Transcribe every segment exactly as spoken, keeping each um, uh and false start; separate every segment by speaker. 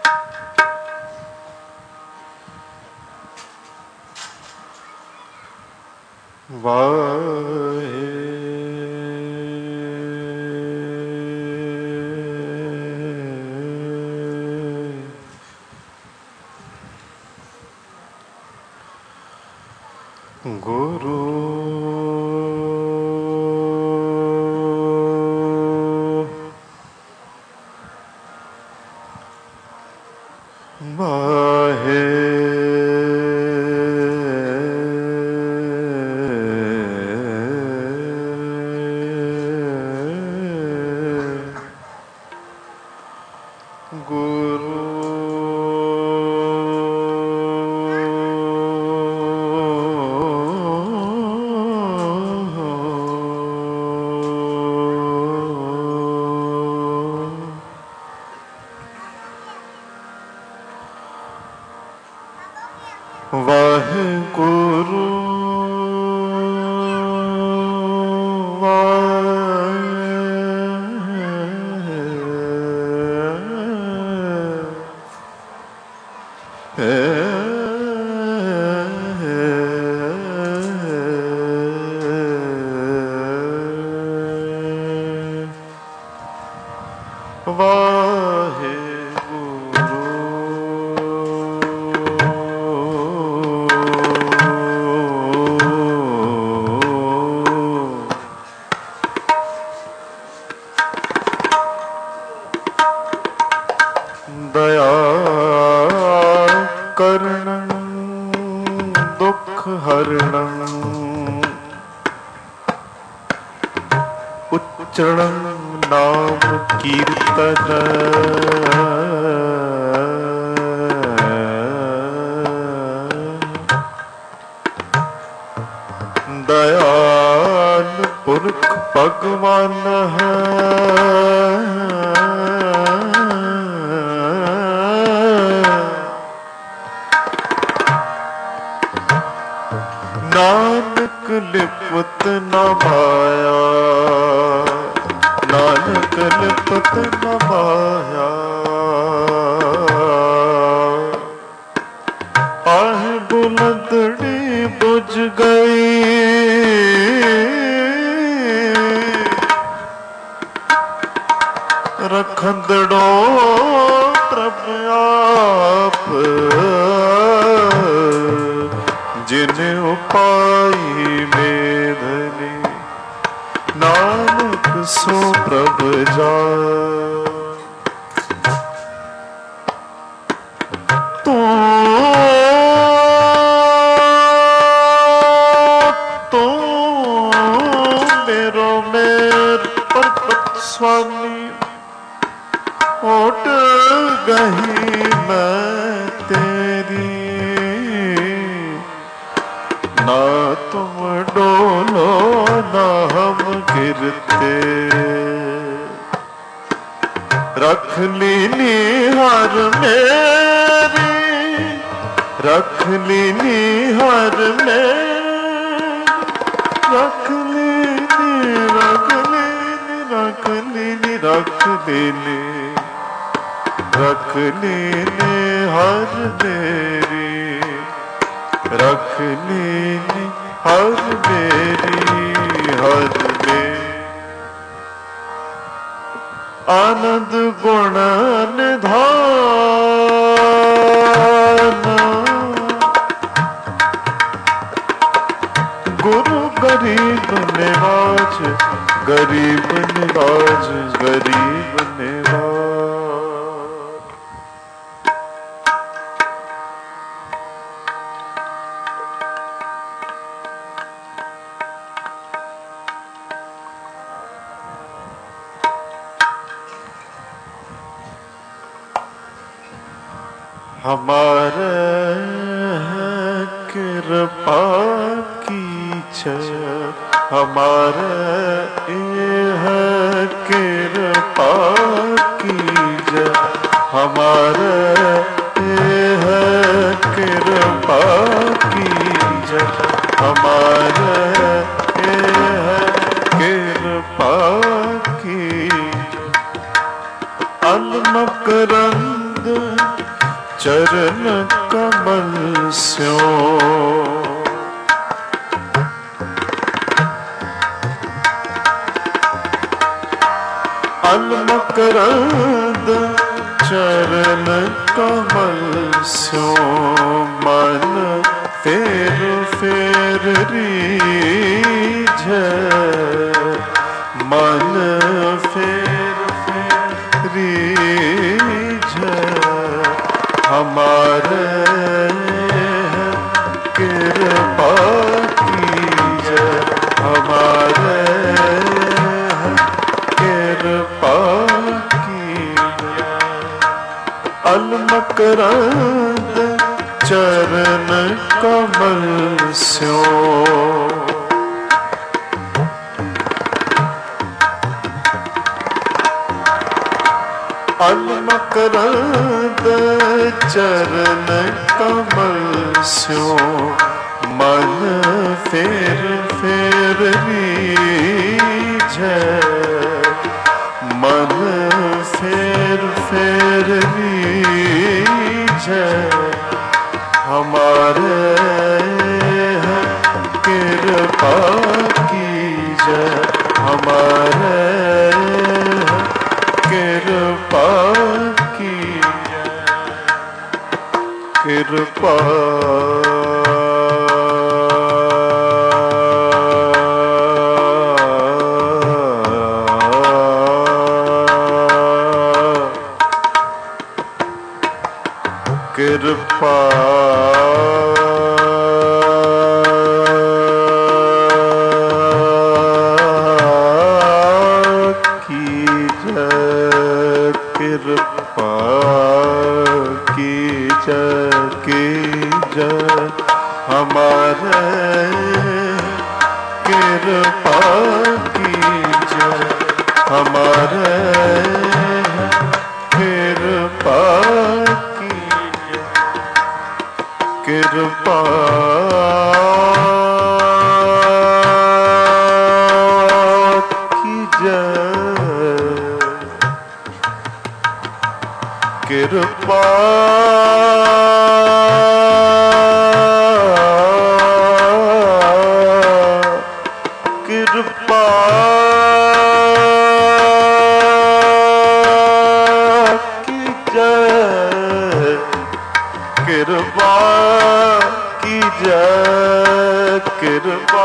Speaker 1: वाहे गुरु वाहे गुरु वाहेगुरु दया करणं दुख हरणं उच्चरणं नाम कीर्तन दयाल पुरख भगवान है नानक लिपत न माया नानक लिपत न माया आह बुलंदड़ी बुझ गई रखंदड़ो प्रभ आप जिन उपाई मेधनी नानक सो प्रभ जा तू तू मेरो मेर परपत स्वामी ओट गही मैं तेरी ना तुम डोलो ना हम गिरते रख लीनी हर मेरी रख लीनी हर मेरी रख लीनी रख लीनी रख लीनी रख लीनी रख लीनी हर मेरी रख लीनी हर मेरी हर मेरी आनंद गुण निधान गुरु गरीब निवाज गरीब निवाज गरीब निवाज हमारे कृपा कीछ हमारे यह कृपा कीज हमारे यह कृपा कीज हमारे यह कृपा कीज अलमकरंद चरण कमल स्यों। अलमकरंद चरण कमल स्यों। मन फेर फेर रीझ, मन फेर फेर रीझ। हमारे कृपा कीज, हमारे कृपा कीज। अलमकरंद चरण कमल स्यों। अलमकरंद चरण कमल स्यों। मन फेर फेर रीझ, मन फेर फेर रीझ। हमारे कृपा कीज, हमारे कृपा कीज। कृपा कृपा कीज, कृपा कीज कीज। हमारे कृपा कीज, हमारे कृपा कृपा कीज, कृपा कृपा कीज, कृपा कीज, कृपा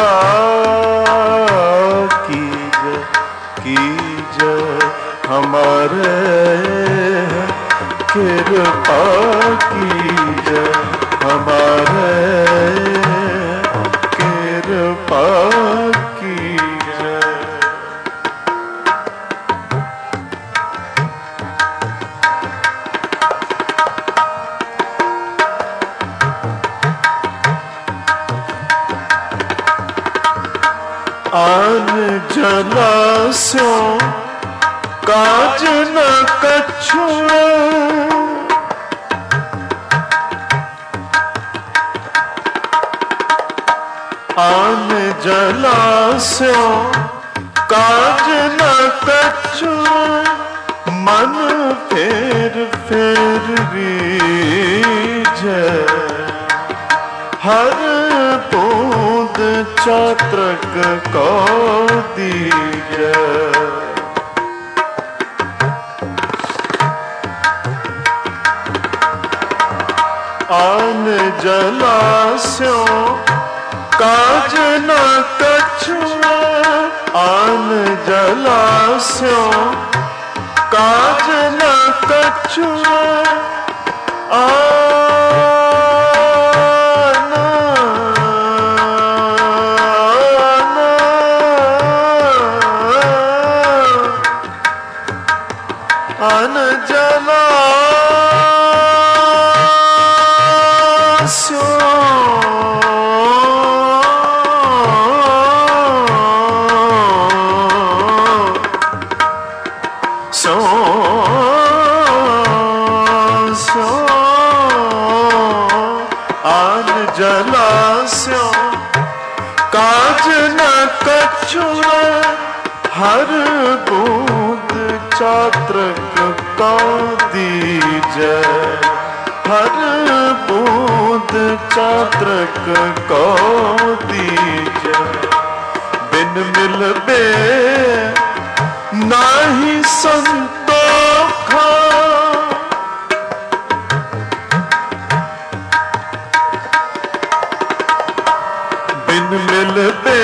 Speaker 1: कीज कीज। हमारे कृपा कीज, हमारे कृपा कीज। आन जलास्यों काज न कछु, आन जलास्यों काज न कछु। मन फेर फेर रीझ, हर बूंद चात्रक को दीज। आन जलास्यों काज न कछु, आन जलास्यों काज न कछु। आन जलास्यों सो सो आन जलास्यों काज न कछु। हर बूंद चात्रक का दीज। जय। हर बूंद चातृक को दीजै। बिन मिलबे नाही संतोखा। बिन मिलबे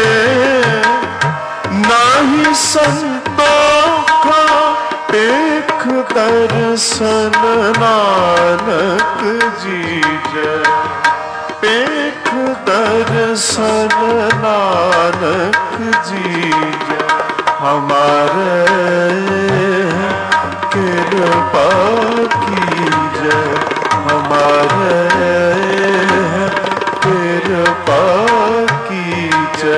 Speaker 1: नाही संतोखा। पेख दर्शन नानक जीजै। पेख दर्शन नानक जीजै। हमारे कृपा कीजै। हमारे कृपा कीजै।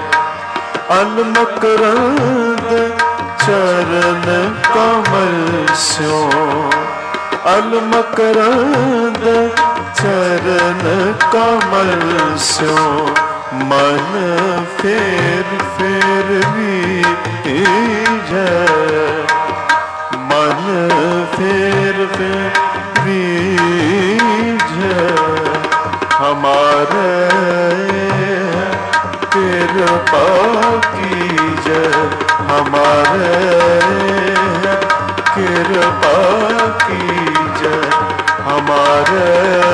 Speaker 1: अलमकरंद चरण कमल स्यों। अलमकरंद चरण कमल स्यों। मन फेर फेर रीझै। मन फेर फेर रीझै। हमारे कृपा कीजै। हमारे कृपा कीजै। हमारे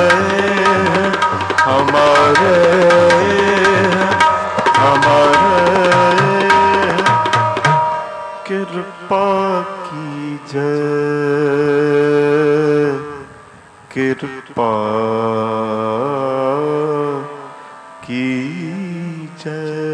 Speaker 1: हमारे हमारे कृपा कीजै। कृपा कीजै।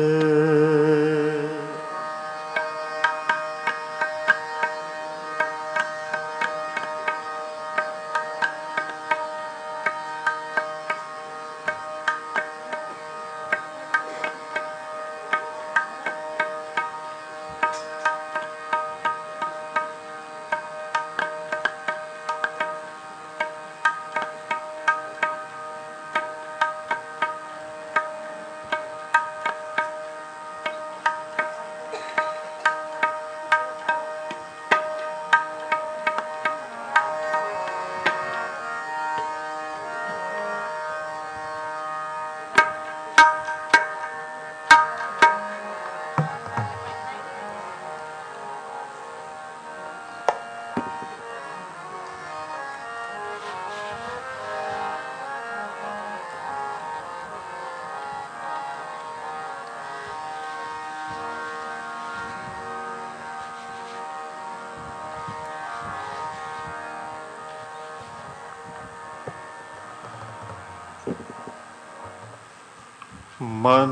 Speaker 1: मन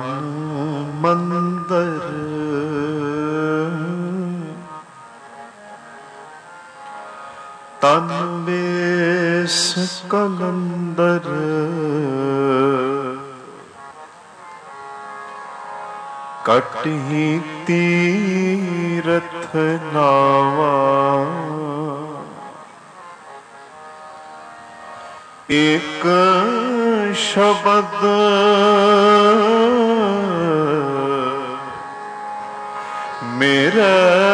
Speaker 1: मंदर तन बेस कलंदर। कटहि तीरथ नावा। एक शब्द मेरा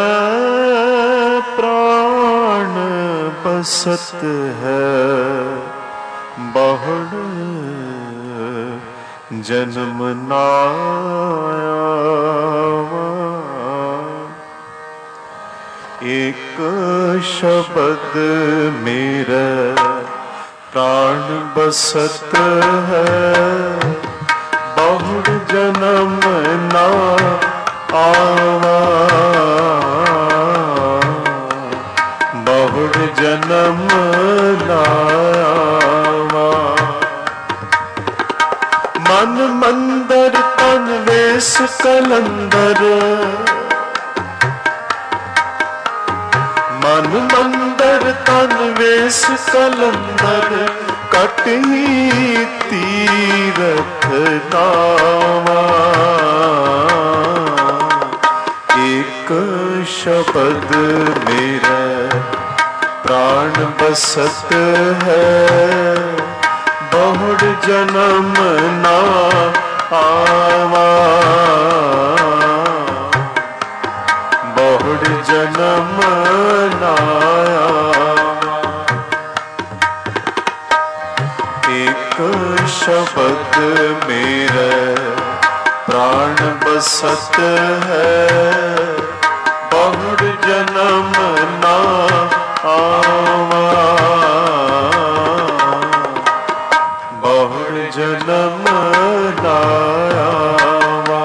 Speaker 1: प्राण बसत है। बहुड़ जन्म नाया। एक शब्द मेरा प्राण बसत है। बहुड़ जन्म ना आवा। बहुड़ जन्म ना आवा। मन मंदर तन वेश कलंदर। मन मंदर तन वेश कलंदर। कटहि तीरथ नावा। एक शब्द मेरा प्राण बसत है। बहुड़ जन्म ना आवा। बहुड़ जन्म ना आवा। मेरे प्राण बसत है, बहुड़ जन्म ना आवा, बहुड़ जन्म ना आवा।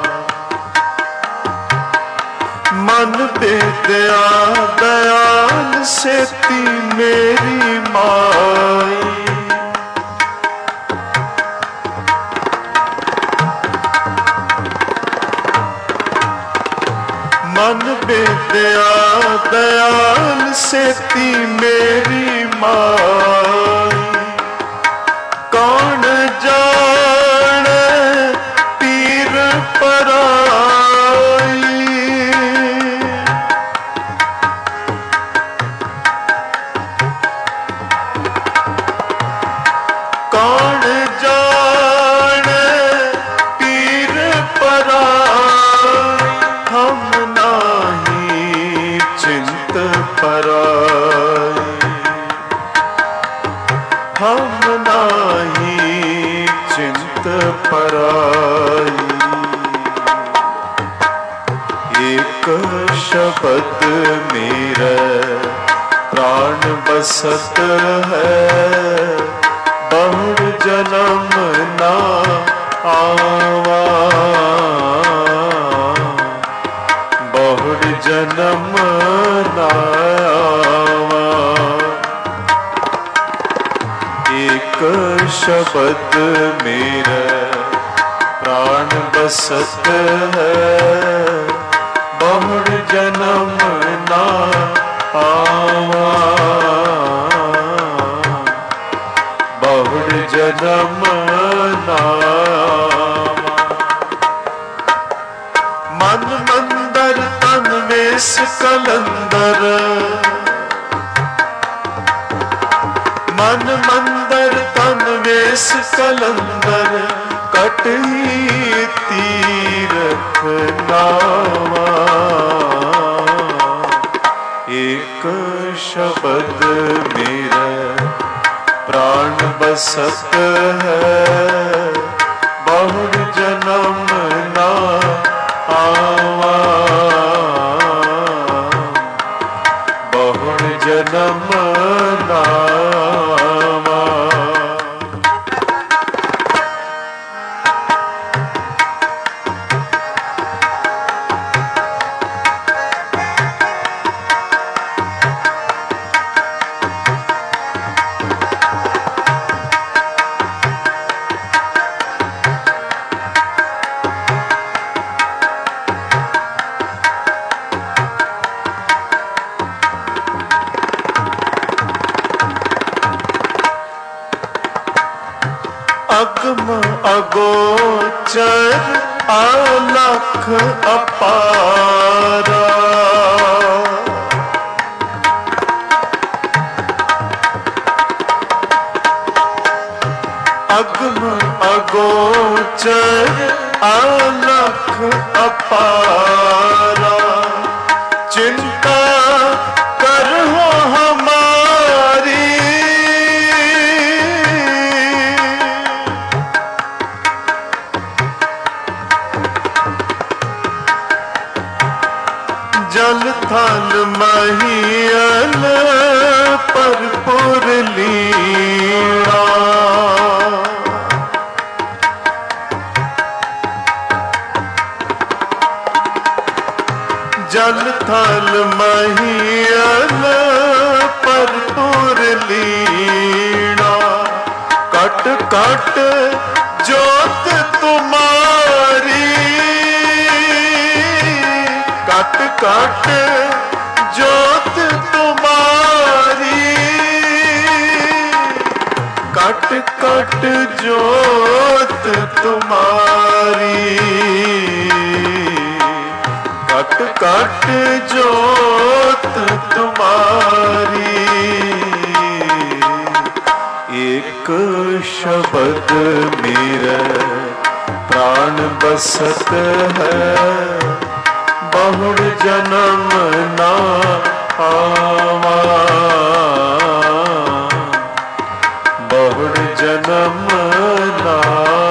Speaker 1: मन बेदया दयाल सेती मेरी माई, मन बेदया दयाल सेती मेरी माई, कौन जाने पीर पराई। कौन जाने पीर पराई, हम नाही चिंत पराई, हम नाही चिंत पराई। एक शब्द मेरे प्राण बसत है, बहुड़ जन्म ना आवा, बहुड़ जन्म ना आवा। एक शब्द मेरा प्राण बसत है, बहुड़ जन्म ना आवा, बहुड़ जन्म ना आवा। मन मंदर तन वेश कलंदर, मन मंदर तन वेश कलंदर, कटही तीरथ नावा। एक शब्द मेरा प्राण बसत है, बहुड़ जन्म ना आवा, बहुड़ जन्म ना आवा। अगम अगोचर अलख अपारा, अगम अगोचर अलख अपारा, चिंता करहो हमारी, जल थल महियल परपुर लीला, जल थल महियल परपुर लीला, कट कट जोत तुम्हारी, कट कट जोत तुम्हारी, कट कट जोत तुम्हारी, कट कट जोत तुम्हारी। एक शब्द मेरा प्राण बसत है, बहुड़ जन्म ना आवा, बहुड़ जन्म ना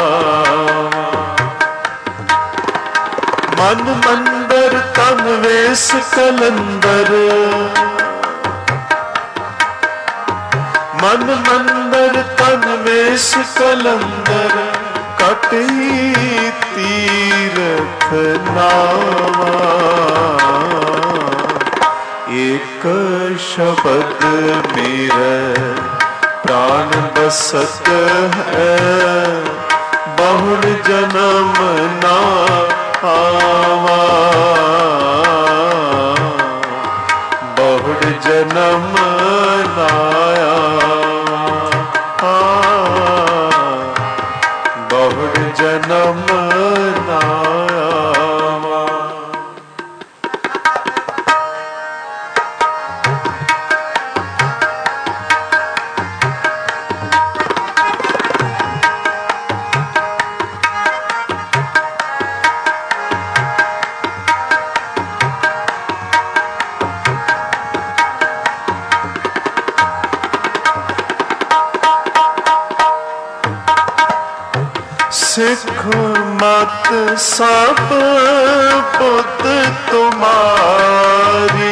Speaker 1: वेश कलंदर मन मंदर तन वेश कलंदर कटी तीरथ नावा एक शब्द मेरा प्राण बसत है बहुड़ जन्म ना आवा बहुड़ जन्म ना आवा बहुड़ जन्म ना आवा। सिख मत सब बुद्ध तुम्हारी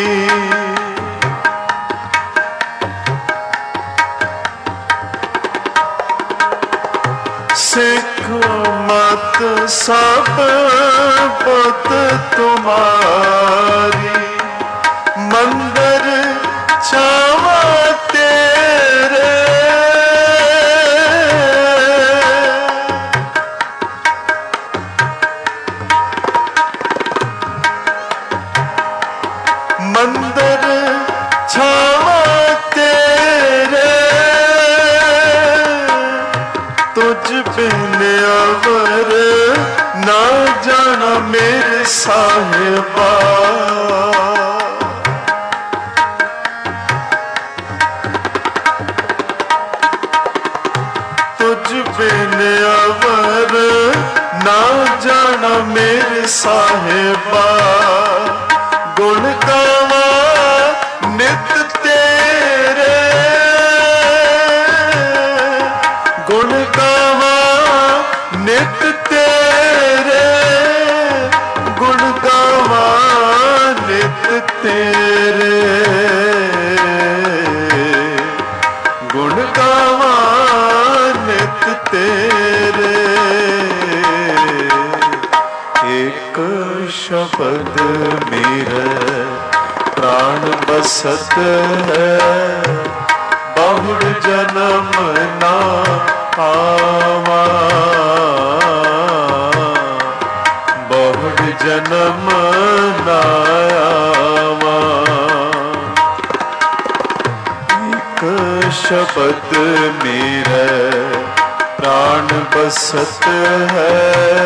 Speaker 1: सिख मत सब बुद्ध तुम्हारी मंदिर छावा तेरे मंदिर छावा तेरे तुझ बिन अवर ना जाना मेरे साहिबा तुझ बिन अवर ना जाना मेरे साहिबा गुण गावा नित तेरे गुण गावा नित तेरे गुण गावा नित तेरे गुण गावा नित तेरे एक शब्द मेरा प्राण बसत है बहुड़ जन्म ना आवा बहुड़ जन्म ना आवा। एक शब्द मेरा प्राण बसत है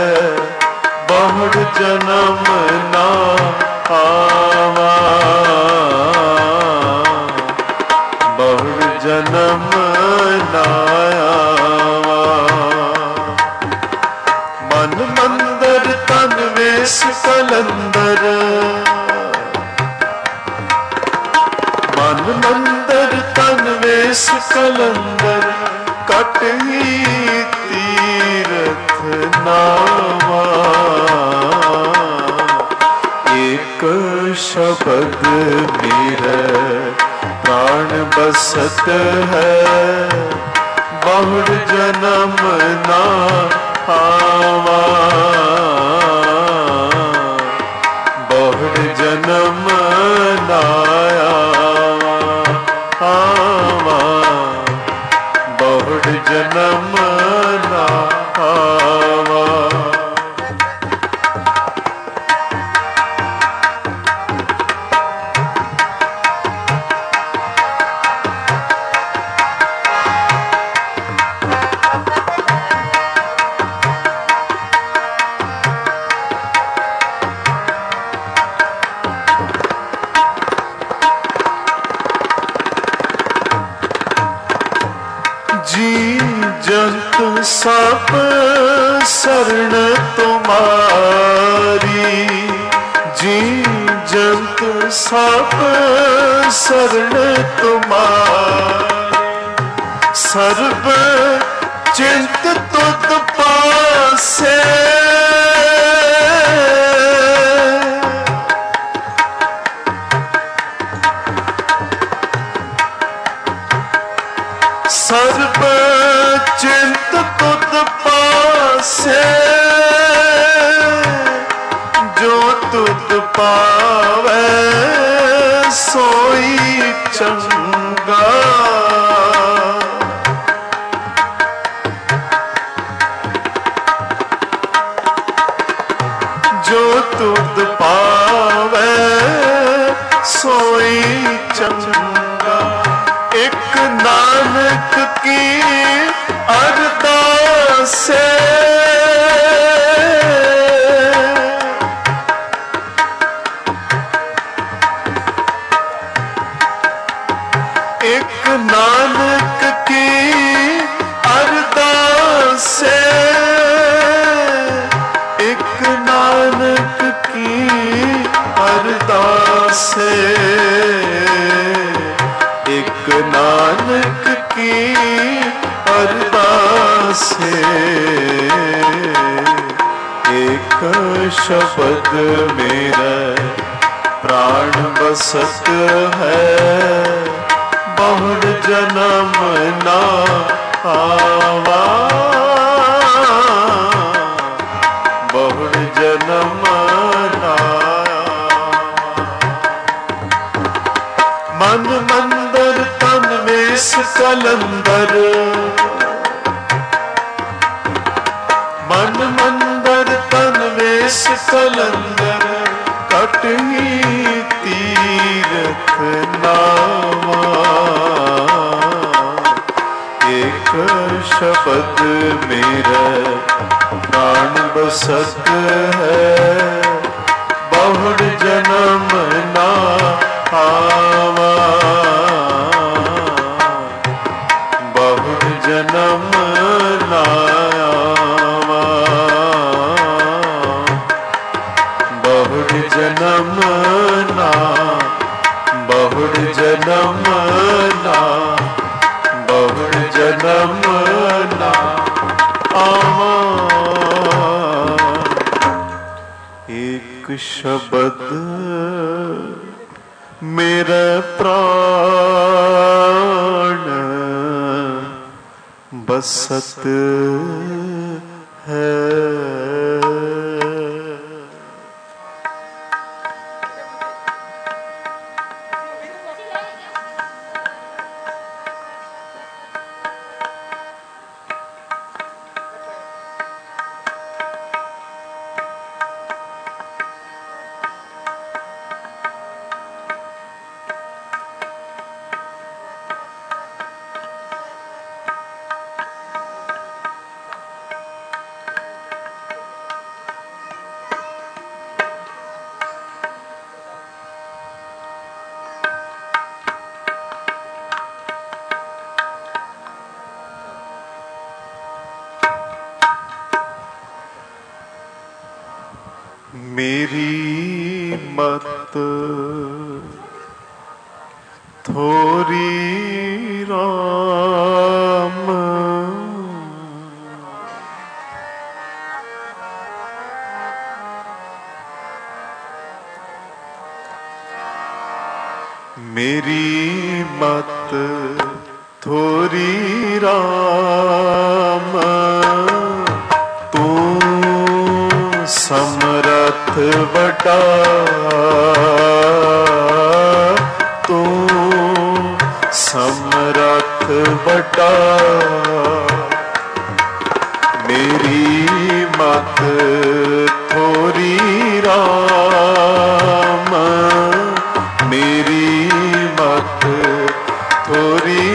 Speaker 1: बहुड़ जन्म ना आवा बहुड़ जन्म ना आवा। मन मंदिर तन वेश कलंदर मन मंदिर तन वेश कलंदर कटही तीरथ नावा एक शब्द मेरा प्राण बसत है बहुड़ जन्म ना आवा बहुड़ जन्म ना आवा बहुड़ जन्म ना आवा। जी जंत सब शरण तुम्हारी जी जंत सब शरण तुम्हारी सर्व चिंत तुद पासे सर्ब चिंत तुद पासे, जो तुद पावे सोई चंगा। जो तुद पावे सोई चंगा। एक नानक की अरदास से, एक नानक की अरदास से, एक नानक की अरदास से, एक नानक की अरदास से। एक शब्द मेरा प्राण बसत है, बहुड़ जन्म ना आवा, बहुड़ जन्म ना। मन मंदिर तन वेश कलंदर, मन मंदिर तन वेश कलंदर, कटही तीरथ नावा। एक शब्द मेरा प्राण बसत है, बहुड़ जन्म ना आवा, बहुड़ जन्म ना आवा, बहुड़ जन्म ना, बहुड़ जन्म ना, बहुड़ जन्म ना आवा। एक शब्द मेरा प्राण बसत है। मेरी मत थोरी राम, मेरी मत थोरी राम। तू समरथ बड़ा, तू समरथ बड़ा। मेरी मत थोरी राम, मेरी मत थोरी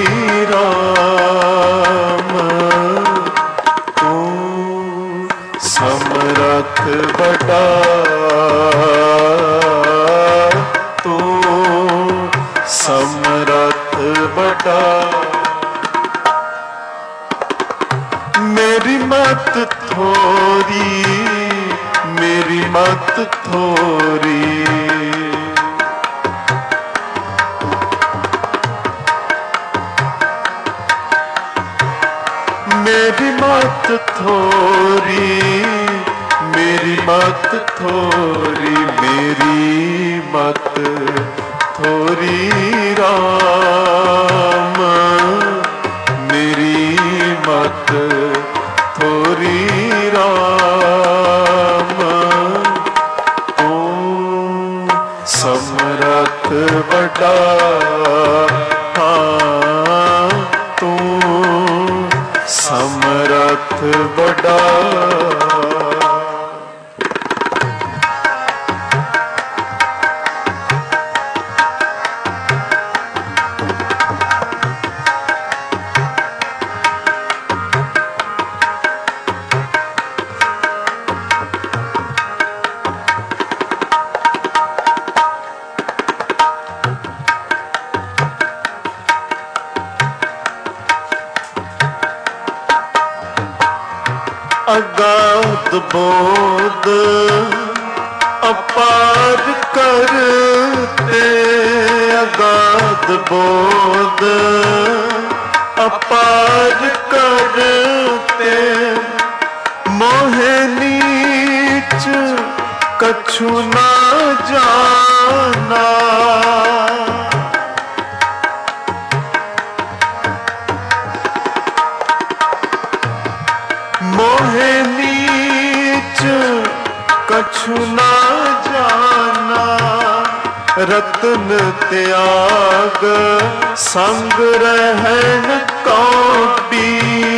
Speaker 1: राम। तू समरथ बड़ा, तू समरथ बड़ा। मेरी मत थोरी, मेरी मत थोरी। मेरी मत थोरी, मेरी मत थोरी। मेरी मत थोरी राम, बड़ा। अगाध बोध अपार करते, अगाध बोध अपार करते, मोहे नीच कछु ना जाना। मोहे नीच कछु ना जाना, रत्न त्याग संग रहन कौड़ी।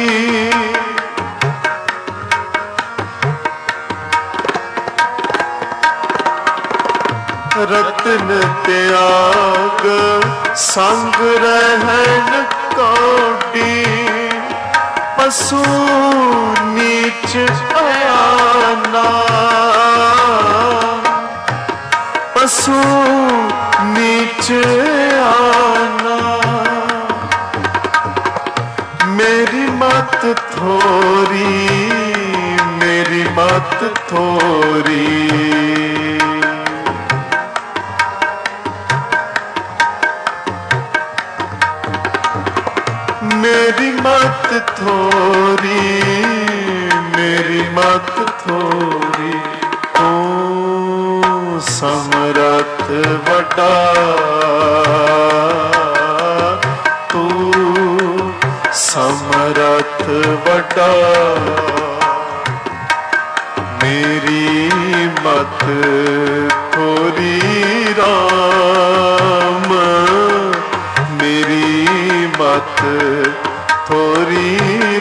Speaker 1: रत्न त्याग संग रहन कौड़ी, पशु नीच आना, पशु नीच आना। मेरी मत थोरी, मेरी मत थोरी, मेरी मत थोरी, मेरी मत थोरी। तू समरथ बड़ा, तू समरथ बड़ा, मेरी मत थोरी राम, मेरी मत थोरी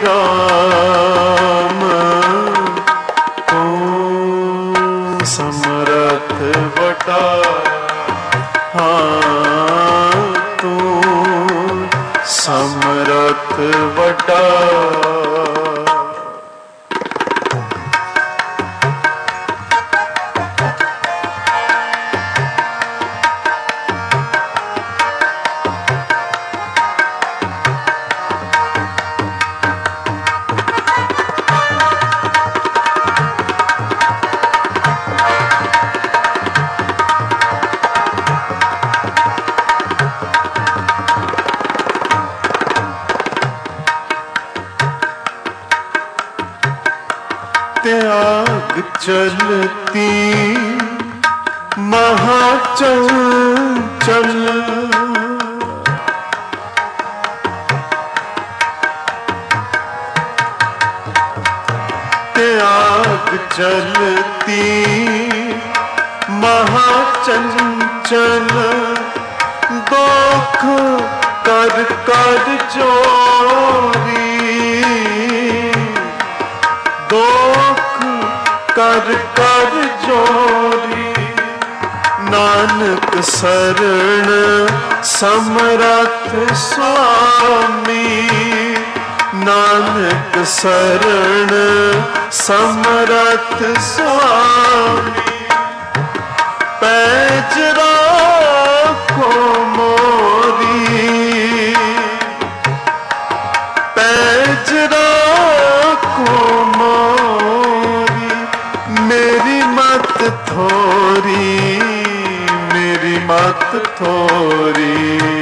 Speaker 1: राम। तू समरथ बड़ा, हाँ तू समरथ बड़ा। त्याग चलती महाचंचल, त्याग चलती महाचंचल, दुख कर कर चोरी, दुख कर कर जोरी। नानक शरण समरथ स्वामी, नानक शरण समरथ स्वामी। पैज राखो मोरी, पैज राखो मोरी। मेरी मत थोरी, मेरी मत थोरी,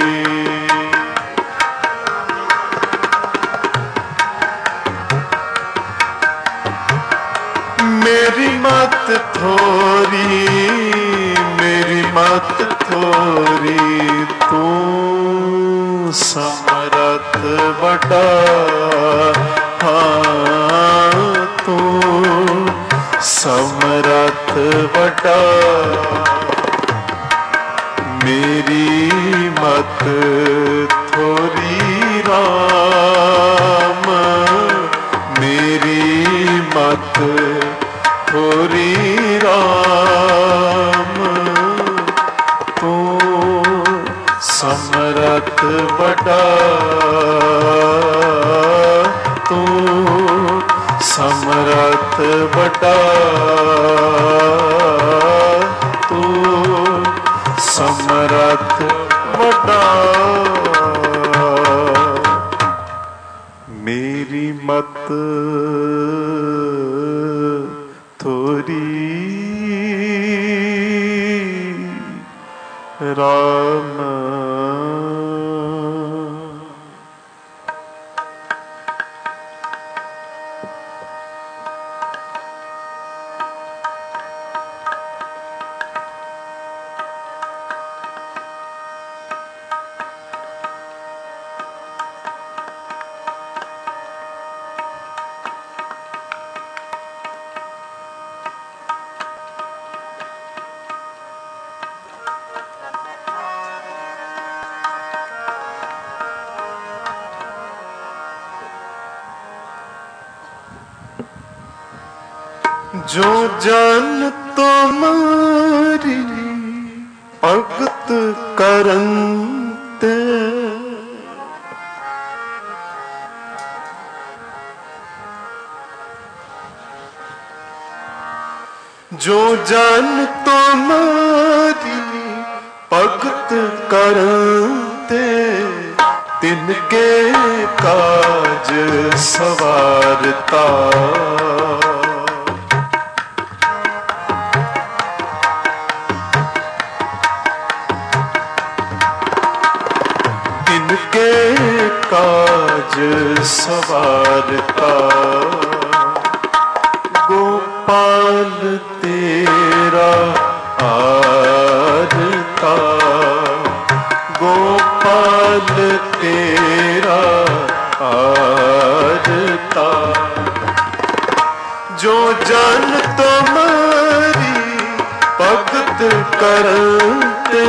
Speaker 1: मेरी मत थोरी, मेरी मत थोरी। तू समरथ बड़ा, हाँ तू समरथ बड़ा। मेरी मत थोरी राम, मेरी बड़ा तू समर्थ बड़ा तू समर्थ बड़ा मेरी मत थोड़ी राम जो जन तुम्हारी भगत करते जो जन तुम्हारी भगत करते तिनके काज सवारता काज सवारता गोपाल तेरा आरता गोपाल तेरा आरता जो जन तुम्हारी भगत करते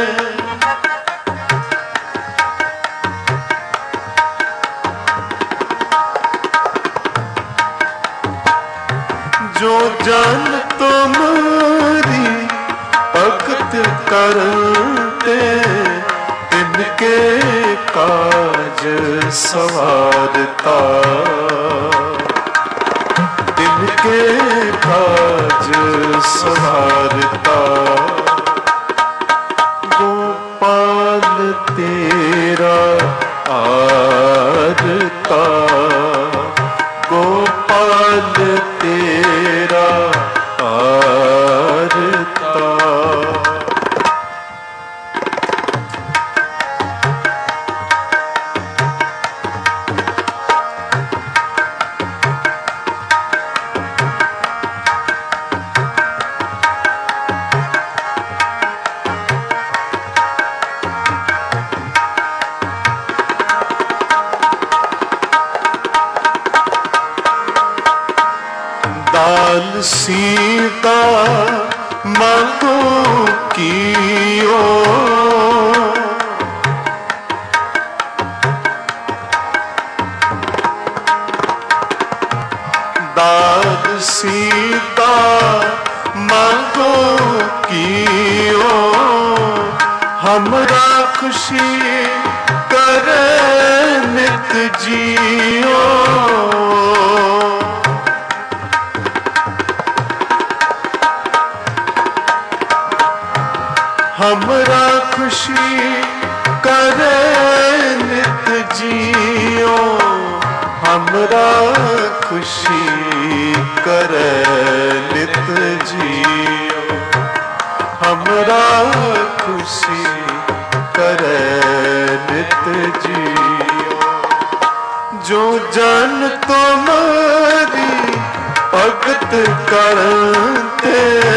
Speaker 1: जो जन तुम्हारी भगत करते तिनके काज सवारता तिनके काज सवारता गोपाल तेरा आरता गोपाल तेरा आरता दाल सीता मांगो कियो दाल सीता मांगो कियो हमरा खुशी करे नित जियो हमरा खुशी करे नित जियो हमरा खुशी करे नित जियो हमरा खुशी करे नित जियो जो जन तुम्हारी भगत करते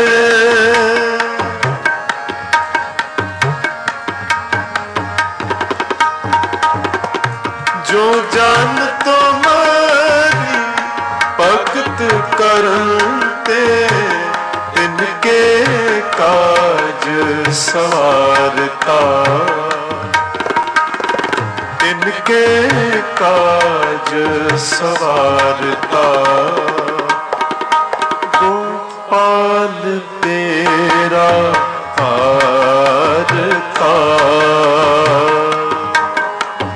Speaker 1: जो जन तुम्हारी भगत करते तिनके काज सवारता तिनके काज सवारता गोपाल तेरा आरता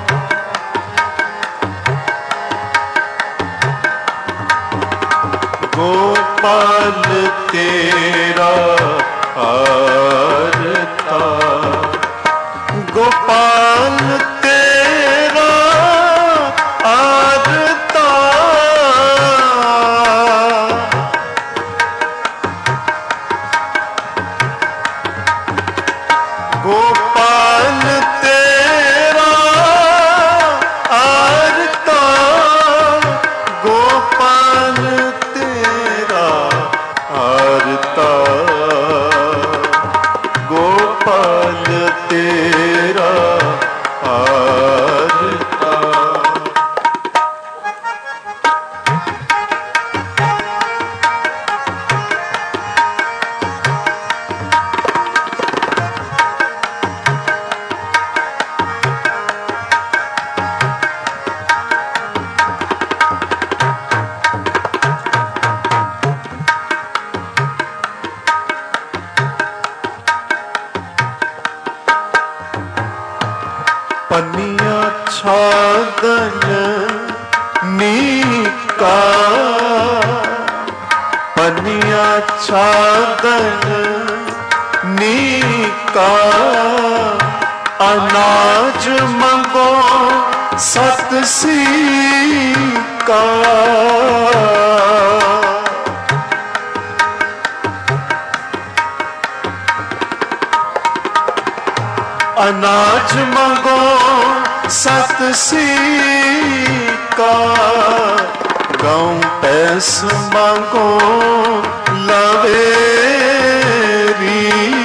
Speaker 1: गोपाल तेरा आरता, गोपाल तेरा आरता, गोपाल तेरा आरता, गोपाल तेरा आरता, गोपाल तेरा आरता। पनिया छागन नीका, पनिया छागन नीका, अनाज मंगो सत सीका, अनाज मंगो सत सीका, गऊ पैस मांगो लवेरी,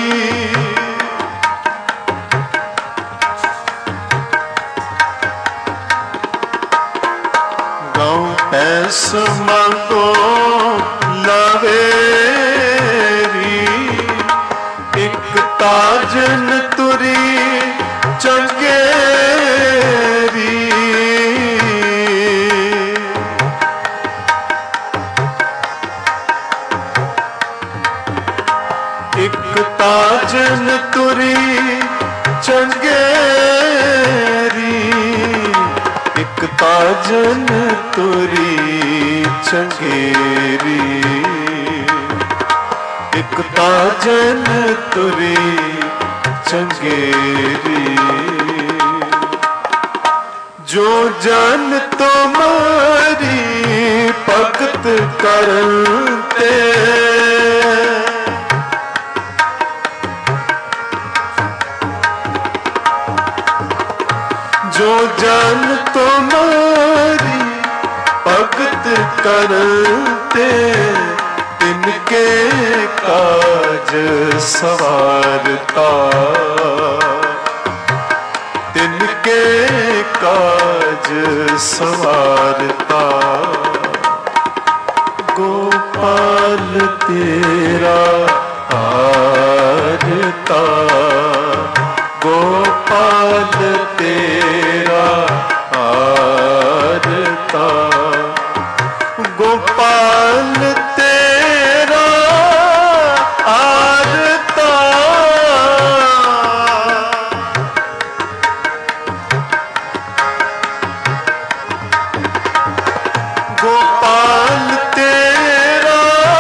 Speaker 1: गऊ पैस मांगो लवेरी, एक ताजन तुरी चंगेरी, एक ताजन तुरी चंगेरी, एक ताजन तुरी चंगेरी, एक ताजन तुरी चंगेरी, जो जन तुम्हारी भगत करते, जो जन तुम्हारी भगत करते, तिनके काज सवारता, तिनके काज सवारता, गोपाल तेरा आरता, गोपाल तेरा आरता, गोपाल तेरा आरता, गोपाल तेरा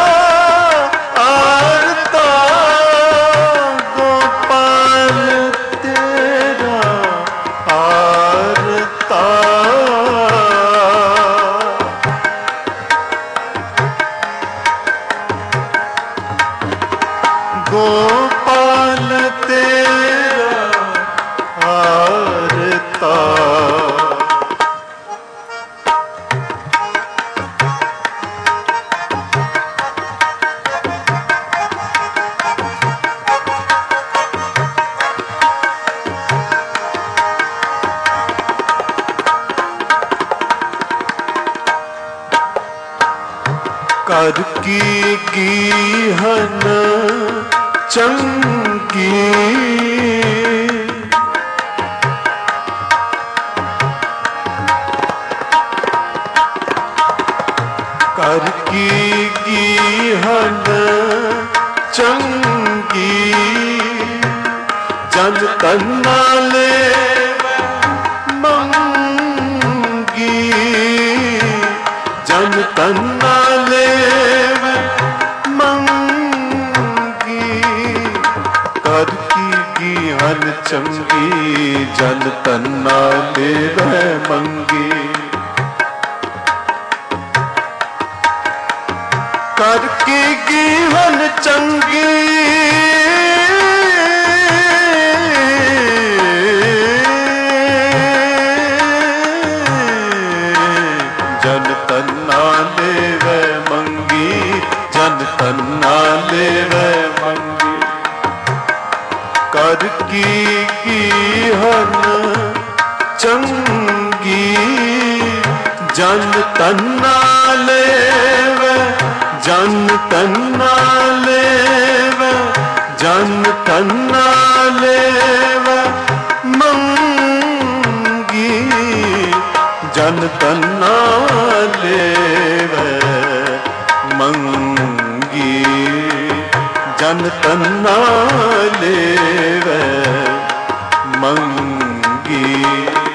Speaker 1: आरता, गोपाल तेरा आरता, गोपाल तेरा आरता। कर की गीहन चंगी, कर की गीहन चंगी, जन तन्ना ले मंगी, जन तन्ना ले ਚੰਗੀ ਜਨ ਤੰਨਾ ਦੇਵੈ ਮੰਗੀ। ਕਰ ਕੀ ਗੀਹਨ ਚੰਗੀ ਜਨ ਤੰਨਾ ਦੇਵੈ ਮੰਗੀ, ਜਨ ਤੰਨਾ ਦੇਵੈ ਮੰਗੀ। ਕਰ ਕੀ ਗੀਹਨ ਚੰਗੀ ਜਨ ਤੰਨਾ ਲੇਵੈ, ਜਨ ਤੰਨਾ ਲੇਵੈ, ਜਨ ਤੰਨਾ ਲੇਵੈ ਮੰਗੀ, ਜਨ ਤੰਨਾ ਲੇਵੈ ਮੰਗੀ, ਜਨ ਤੰਨਾ ਲੇਵੈ ਮੰਗੀ।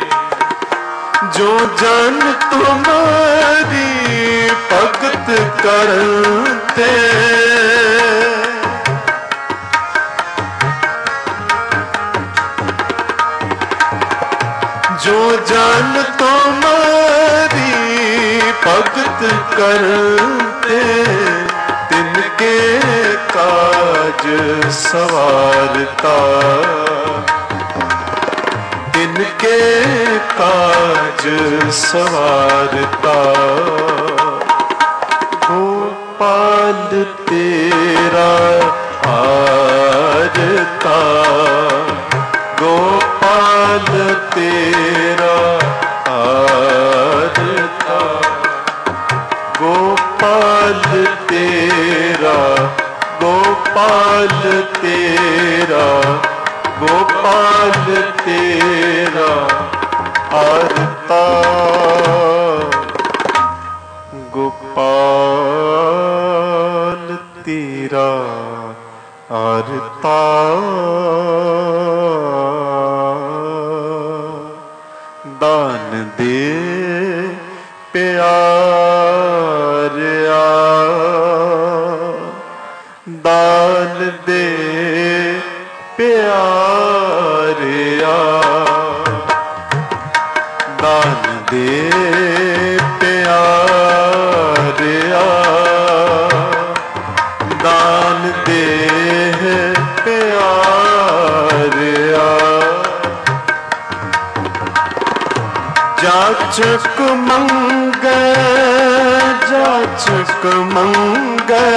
Speaker 1: ਜੋ ਜਨ ਤੁਮਾਰੀ ਭਗਤ ਕਰਤੇ, ਜੋ ਜਨ ਤੁਮਾਰੀ ਭਗਤ ਕਰਤੇ, ਤਿਨਕੇ ਕਾਜ ਸਵਾਰਤਾ, ਤਿਨਕੇ ਕਾਜ ਸਵਾਰਤਾ। ਗੋਪਾਲ ਤੇਰਾ ਆਰਤਾ, ਗੋਪਾਲ ਤੇਰਾ ਆਰਤਾ, ਗੋਪਾਲ ਤੇਰਾ, ਗੋਪਾਲ ਤੇਰਾ, ਗੋਪਾਲ ਤੇਰਾ ਆਰਤਾ, ਗੋਪਾਲ ਤੇਰਾ ਆਰਤਾ। ਦਾਨ ਦੇ ਪਿਆਰਿਆ, ਦਾਨ ਦੇ ਪਿਆਰਿਆ, ਦਾਨ ਦੇ ਪਿਆਰਿਆ, ਦਾਨ ਦੇ ਪਿਆਰਿਆ। ਜਾਚਕ ਮੰਗੈ, ਜਾਚਕ ਮੰਗੈ,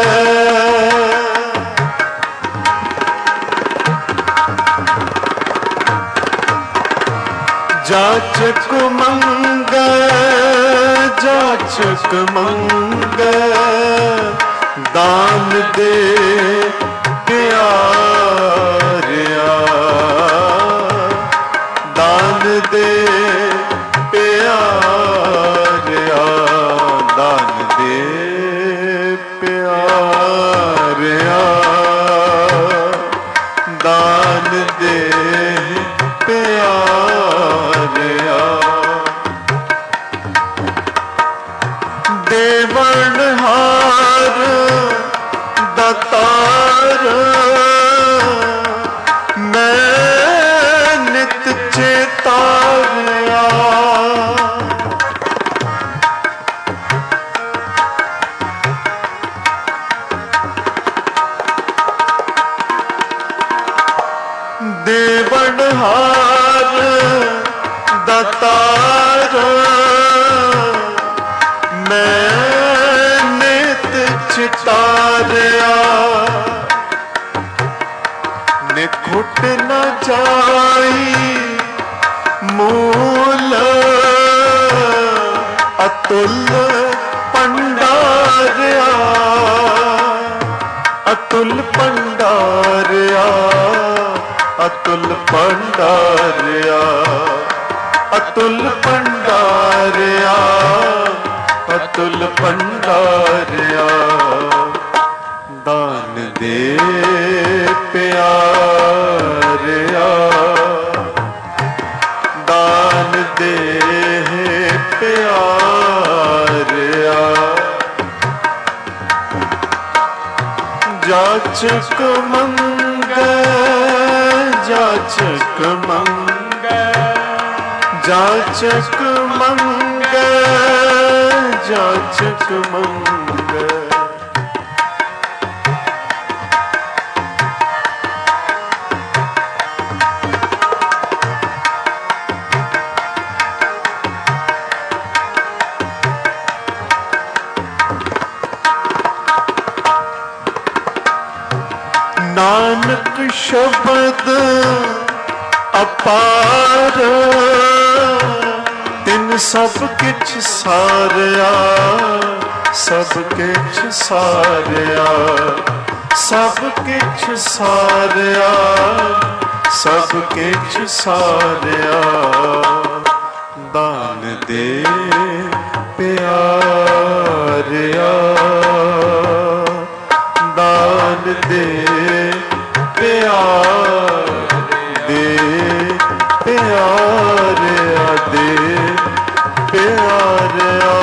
Speaker 1: ਜਾਚਕ ਮੰਗੈ, ਜਾਚਕ ਮੰਗੈ, ਦਾਨ ਦੇ ਪਿਆਰਿਆ, ਦਾਨ ਦੇ ਪਿਆਰਿਆ, ਦਾਨ ਦੇ ਪਿਆਰਿਆ, ਦਾਨ ਦੇ ਪਿਆਰਿਆ। ਦੇਵਨਹਾਰ ਦਾਤਾਰ, ਮੈਂ ਨਿਤ ਚੇਤਾਰਿਆ, ਦੇਵਨਹਾਰ ਦਾਤਾਰ, ਮੈਂ ਨਿਤ ਚਿਤਾਰਿਆ। ਨਿਖੁੱਟ ਨ ਜਾਈ ਮੂਲ, ਅਤੁਲ ਭੰਡਾਰਿਆ, ਅਤੁਲ ਭੰਡਾਰਿਆ, ਅਤੁਲ ਭੰਡਾਰਿਆ, ਅਤੁਲ ਭੰਡਾਰਿਆ, ਅਤੁਲ ਭੰਡਾਰਿਆ। ਦਾਨ ਦੇ ਪਿਆਰਿਆ, ਦਾਨ ਦੇ ਪਿਆਰਿਆ। ਜਾਚਕ ਮੰਗੈ, ਜਾਚਕ जाचक मंगै जाचक मंगै जाचक मंगै। नानक शब्द अपार तिन सब किछ सारिया सब किछ सारिया सब किछ सारिया सब किछ सारिया। दान दे प्यारिया दान दे प्यार दे प्यारिया दे प्यारिया।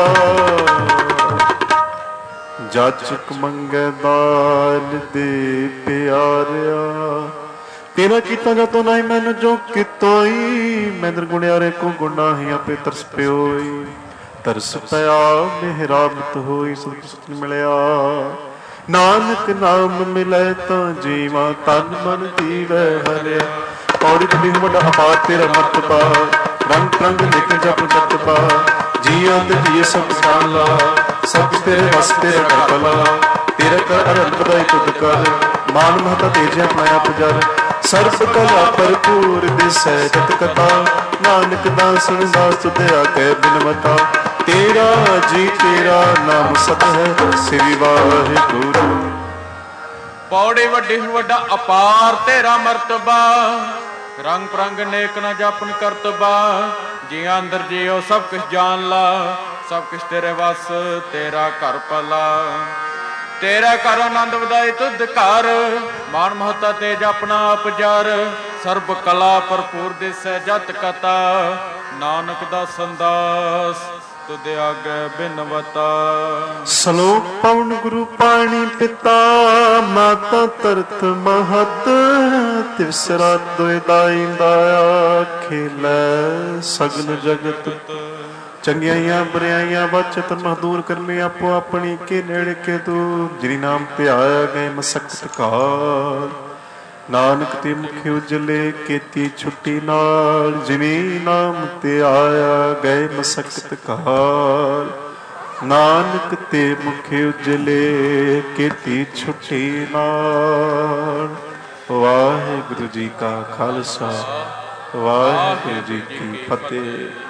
Speaker 1: जाचक मंगै दान दे प्यारिया। तेरा कीता जातो नहीं मैनू जो कितोई मैं निर्गुणियारे को गुणा ही आपे तरस प्योई। तरस पया मेहराबत होई सुख मिलया। नानक नाम मिलै तो जीवा तन मन जीवै हरिया। पौड़ी तो बिहु वड्डा अपार तेरा मर्तबा रंग रंग निक जप जतबा। जिया ते जिए सब जान ला सब तेरे बस तेरा कर भला। तेरा कर अरल बधाई तुद कर मान महता तेजे अपनाया पुजार। सर्ब कला भरपूर दिसै जत कथा नानक दासन दास तुद आके बिनमता। तेरा जी तेरा नाम सत है श्री वाहिगुरु।
Speaker 2: पौड़ी वड्डी वड्डा अपार तेरा मर्तबा रंग परंग नेक न जापन करतबा। जिया अंदर जियो सब कुछ जान ला सब कुछ तेरे वस तेरा घर भला। तेरा कर आनंद वधाई तुद कर मान महता तेज अपना अपजार। सर्ब कला भरपूर दिसै जत कथा नानक दा संदास तुद आगे बिनवता।
Speaker 1: सलोक पवन गुरु पाणी पिता माता तरत महत। तिसरा दुदाई दाया खेलै सगन जगत। चंगियाइयां बुराइयां बचत महदूर करने आपो अपनी के नेड़े के तू। जिनी नाम ते आया गए मसकत काल नानक ते मुखे उजले केती छुट्टी नाल। जिनी नाम ते आया गए मसकत काल नानक ते मुखे उजले केती छुट्टी नाल। वाहिगुरु जी का खालसा वाहिगुरु जी की फतेह।